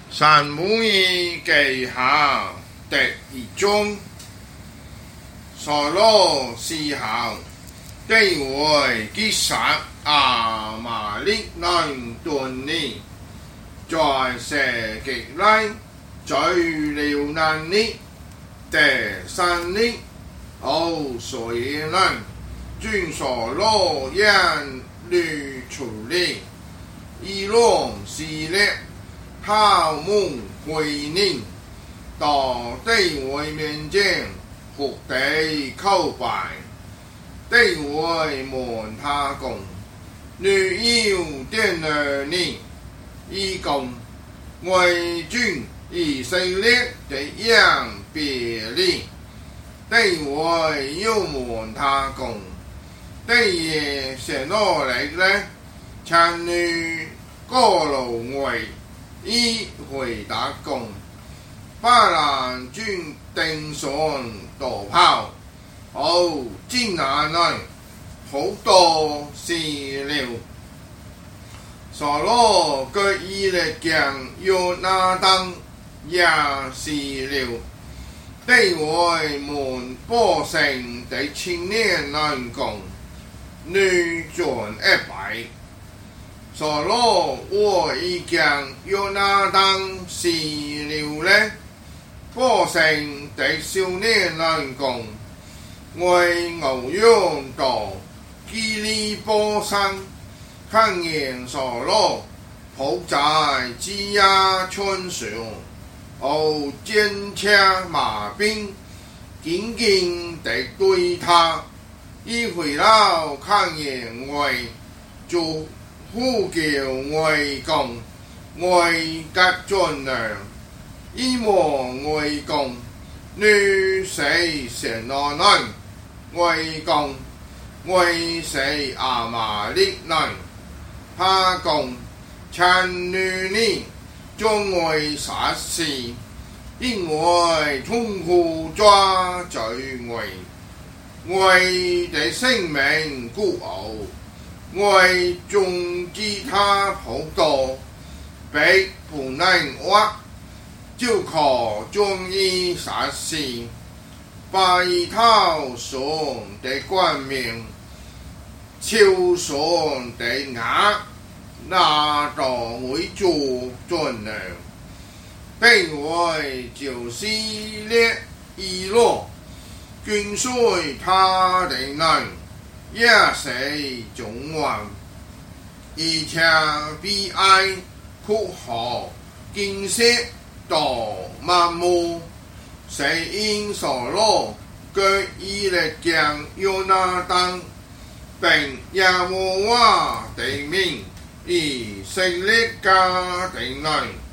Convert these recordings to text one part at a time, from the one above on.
三母仪記下第一章，所羅時候，地位擊殺亞瑪力人屯尼，在射擊內最流難的第三日，所以人盡所羅人律處理，以龍系列。他們回應到地位面前，伏地叩拜，地位問他講：你有點兒呢？以講為君以色列的樣別離，地位又問他講：地也寫落嚟呢？請你過路外。伊回答講：巴蘭君定上逃跑，進南來，好多事了。所羅佢以力將約拿單也死了。地位門百姓的青年人講：你盡一敗。所羅我已將約拿單死了呢，百姓的少年人講：我牛羊到基利波山，看見所羅仆在基亞村上，戰車馬兵緊緊地對他，一回頭看見我就呼叫我講：我格盡量，以望我講：你死神羅人，我講：我死亞瑪力人。他講：趁你將我殺死，因為痛苦抓住我的生命孤傲。我總知他好多，被不能挖，就可將伊殺死，把伊頭上的冠冕、手上的牙拿到為做盡量，並為就是列以羅，跟隨他的人。也是中王，而且悲哀哭號驚嚇到麻木，是因所羅佢以力將約拿單並耶和華的名以色列家的人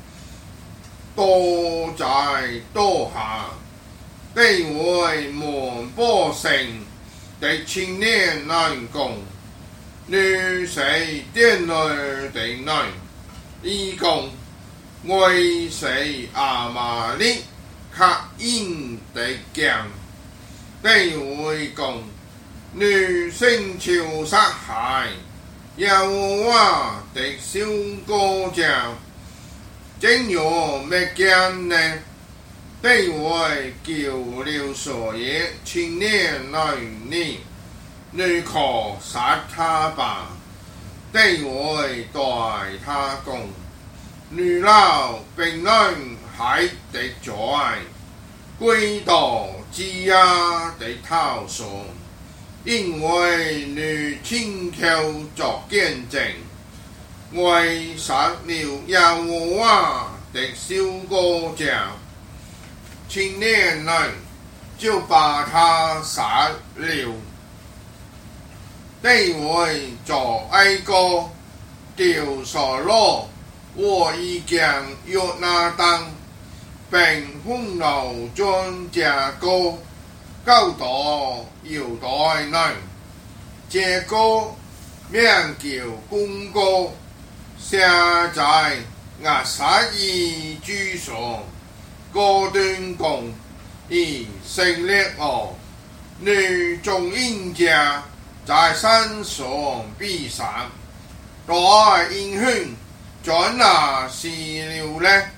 都在刀下，地為門百姓的青年人講：你是殿內的人，伊講：我是亞瑪力客因的將，地位講：你成就殺害耶和華的小羔羊，怎樣滅將呢？地位叫了所有青年人你可殺他吧。地位對他講：你老並人還得在歸到基亞的頭上，因為你親口作見證，我殺了耶和華的小羔羊。青年人就把他殺了。地位做哀歌，對所羅我已將約拿單並憤怒將這歌交到猶大人，這歌名叫弓歌，寫在押撒珥書上。歌段講：以色列你眾英家在山上必殺，大英雄在哪時了呢？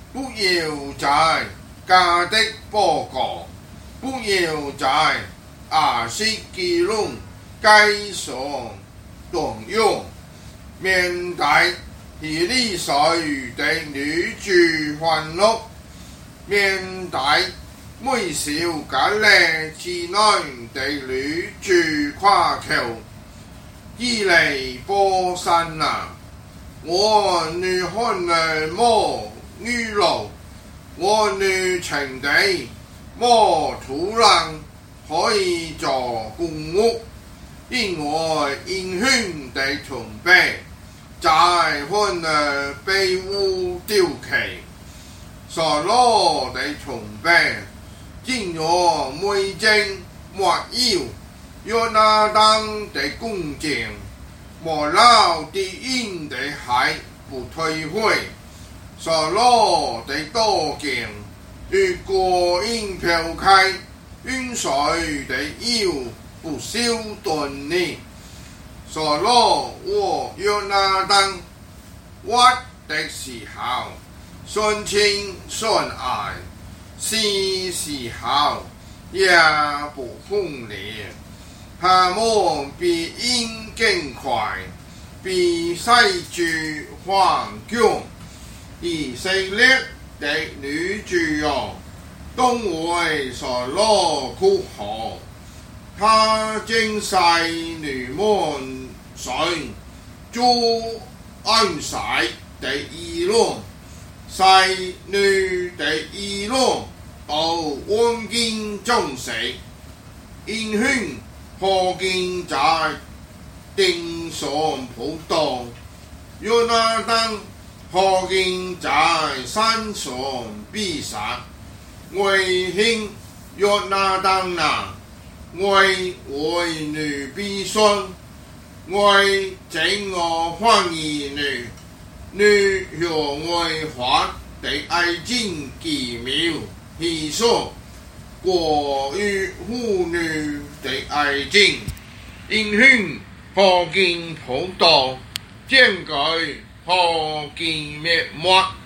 不要在家的報告，不要在亞述基隆街上動用，免得希利水的女主歡樂，免得每小隔離之內的女主誇口，以嚟波山啊！我女看來莫女路，我女情地莫土人可以做公屋，因為英雄的同輩在看來被污丟棄，所羅的同輩竟我每正莫要約拿單的恭敬。莫老的因的海不退回，所羅的多見，如果因飄開，雲水的腰不消斷呢。所羅我約拿單挖的時候，順情順愛，是時候也不風烈。他們比鷹更快，比細豬還強。以色列的女主哦，都會所羅哭號。他正細女們上做安息的議論，細女的議論，都安見眾死，英雄。何見在頂上普渡，約拿單何見在山上必殺，為兄約拿單啊，為女必信，為整我歡喜女向為發的愛情奇妙藝術，過於婦女的愛情，英雄何見普渡，將佢何見滅沒。